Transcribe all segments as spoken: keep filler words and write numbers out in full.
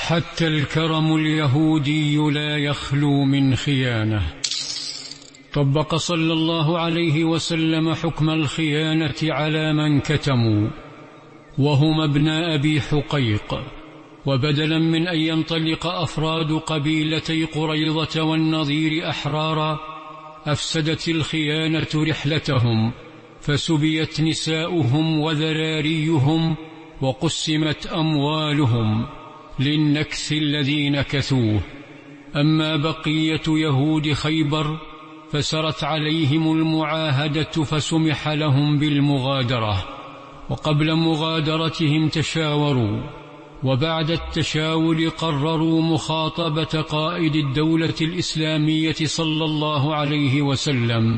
حتى الكرم اليهودي لا يخلو من خيانة. طبق صلى الله عليه وسلم حكم الخيانة على من كتموا وهم ابن أبي حقيق، وبدلا من أن ينطلق أفراد قبيلتي قريظة والنضير أحرارا أفسدت الخيانة رحلتهم، فسبيت نساؤهم وذراريهم وقسمت أموالهم للنكث الذي نكثوه. أما بقية يهود خيبر فسرت عليهم المعاهدة فسمح لهم بالمغادرة، وقبل مغادرتهم تشاوروا، وبعد التشاور قرروا مخاطبة قائد الدولة الإسلامية صلى الله عليه وسلم.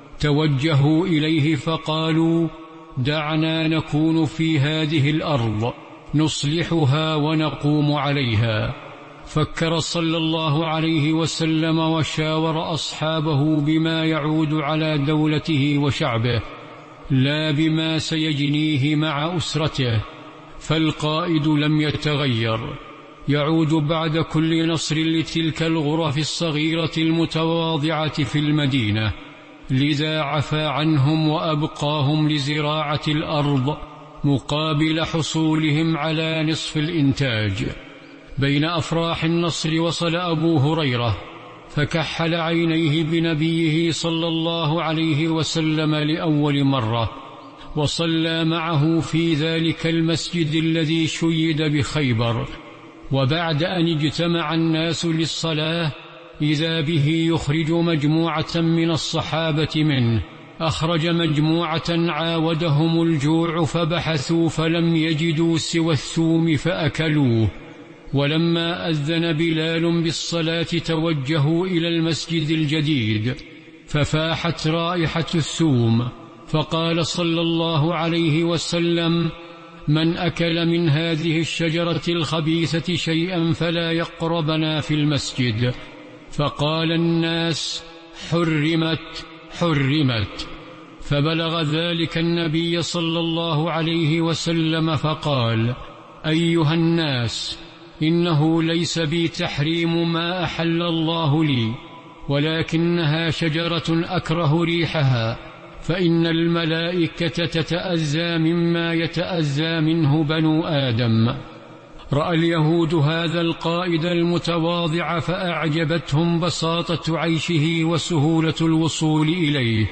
توجهوا إليه فقالوا: دعنا نكون في هذه الأرض نصلحها ونقوم عليها. فكر صلى الله عليه وسلم وشاور أصحابه بما يعود على دولته وشعبه، لا بما سيجنيه مع أسرته. فالقائد لم يتغير، يعود بعد كل نصر لتلك الغرف الصغيرة المتواضعة في المدينة، لذا عفى عنهم وأبقاهم لزراعة الأرض مقابل حصولهم على نصف الإنتاج. بين أفراح النصر وصل أبو هريرة فكحل عينيه بنبيه صلى الله عليه وسلم لأول مرة، وصلى معه في ذلك المسجد الذي شيد بخيبر. وبعد أن اجتمع الناس للصلاة إذا به يخرج مجموعة من الصحابة منه. أخرج مجموعة عاودهم الجوع فبحثوا فلم يجدوا سوى الثوم فأكلوه. ولما أذن بلال بالصلاة توجهوا إلى المسجد الجديد ففاحت رائحة الثوم، فقال صلى الله عليه وسلم: من أكل من هذه الشجرة الخبيثة شيئا فلا يقربنا في المسجد. فقال الناس: حرمت حرمت. فبلغ ذلك النبي صلى الله عليه وسلم فقال: أيها الناس، إنه ليس بي تحريم ما أحل الله لي، ولكنها شجرة أكره ريحها، فإن الملائكة تتأذى مما يتأذى منه بنو آدم. رأى اليهود هذا القائد المتواضع فأعجبتهم بساطة عيشه وسهولة الوصول إليه،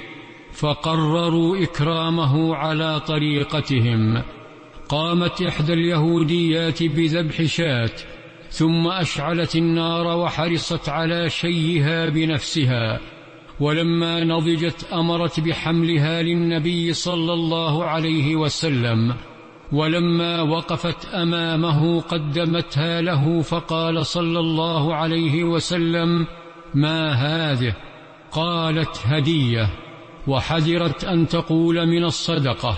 فقرروا إكرامه على طريقتهم. قامت إحدى اليهوديات بذبح شاة، ثم أشعلت النار وحرصت على شيها بنفسها، ولما نضجت أمرت بحملها للنبي صلى الله عليه وسلم، ولما وقفت أمامه قدمتها له، فقال صلى الله عليه وسلم: ما هذه؟ قالت: هدية. وحذرت أن تقول من الصدقة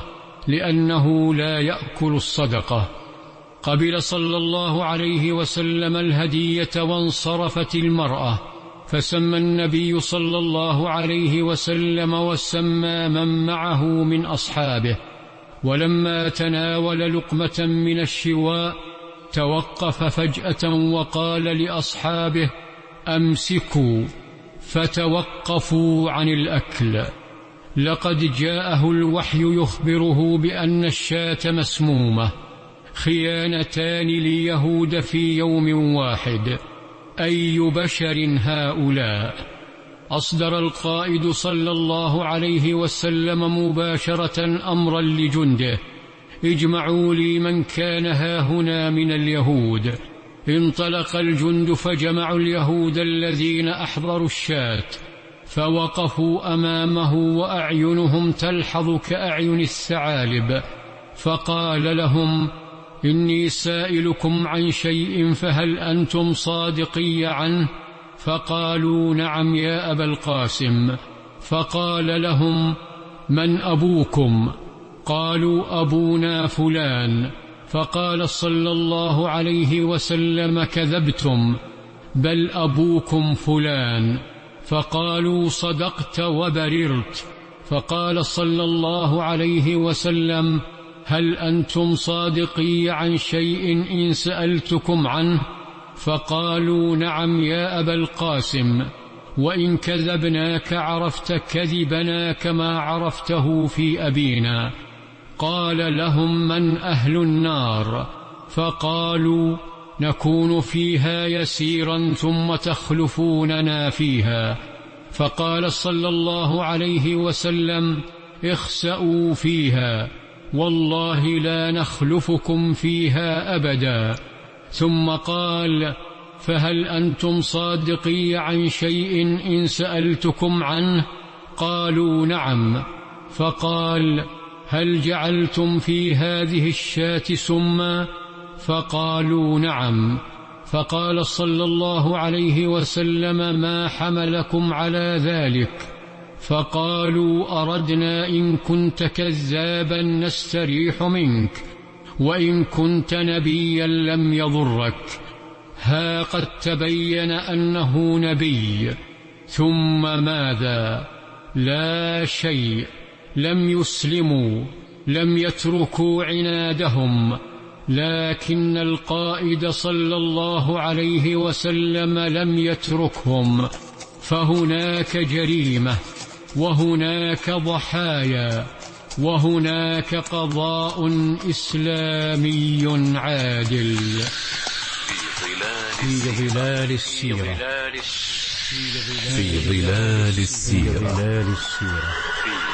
لأنه لا يأكل الصدقة. قبل صلى الله عليه وسلم الهدية وانصرفت المرأة، فسمى النبي صلى الله عليه وسلم وسمى من معه من أصحابه. ولما تناول لقمة من الشواء توقف فجأة وقال لأصحابه: أمسكوا، فتوقفوا عن الأكل. لقد جاءه الوحي يخبره بأن الشاة مسمومة. خيانتان ليهود في يوم واحد، أي بشر هؤلاء؟ أصدر القائد صلى الله عليه وسلم مباشرة أمرا لجنده: اجمعوا لي من كان هاهنا من اليهود. انطلق الجند فجمعوا اليهود الذين أحضروا الشاة، فوقفوا أمامه وأعينهم تلحظ كأعين الثعالب، فقال لهم: إني سائلكم عن شيء فهل أنتم صادقي عنه؟ فقالوا: نعم يا أبا القاسم. فقال لهم: من أبوكم؟ قالوا: أبونا فلان. فقال صلى الله عليه وسلم: كذبتم، بل أبوكم فلان. فقالوا: صدقت وبررت. فقال صلى الله عليه وسلم: هل أنتم صادقي عن شيء إن سألتكم عنه؟ فقالوا نعم يا أبا القاسم، وإن كذبناك عرفت كذبنا كما عرفته في أبينا. قال لهم من أهل النار؟ فقالوا نكون فيها يسيرا ثم تخلفوننا فيها. فقال صلى الله عليه وسلم اخسأوا فيها والله لا نخلفكم فيها أبدا. ثم قال فهل أنتم صادقي عن شيء إن سألتكم عنه؟ قالوا نعم. فقال هل جعلتم في هذه الشاة سما؟ فقالوا نعم. فقال صلى الله عليه وسلم ما حملكم على ذلك؟ فقالوا أردنا إن كنت كذابا نستريح منك، وإن كنت نبيا لم يضرك. ها قد تبين أنه نبي. ثم ماذا؟ لا شيء. لم يسلموا، لم يتركوا عنادهم، لكن القائد صلى الله عليه وسلم لم يتركهم. فهناك جريمة، وهناك ضحايا، وهناك قضاء إسلامي عادل. في ظلال السيرة، في ظلال السيرة.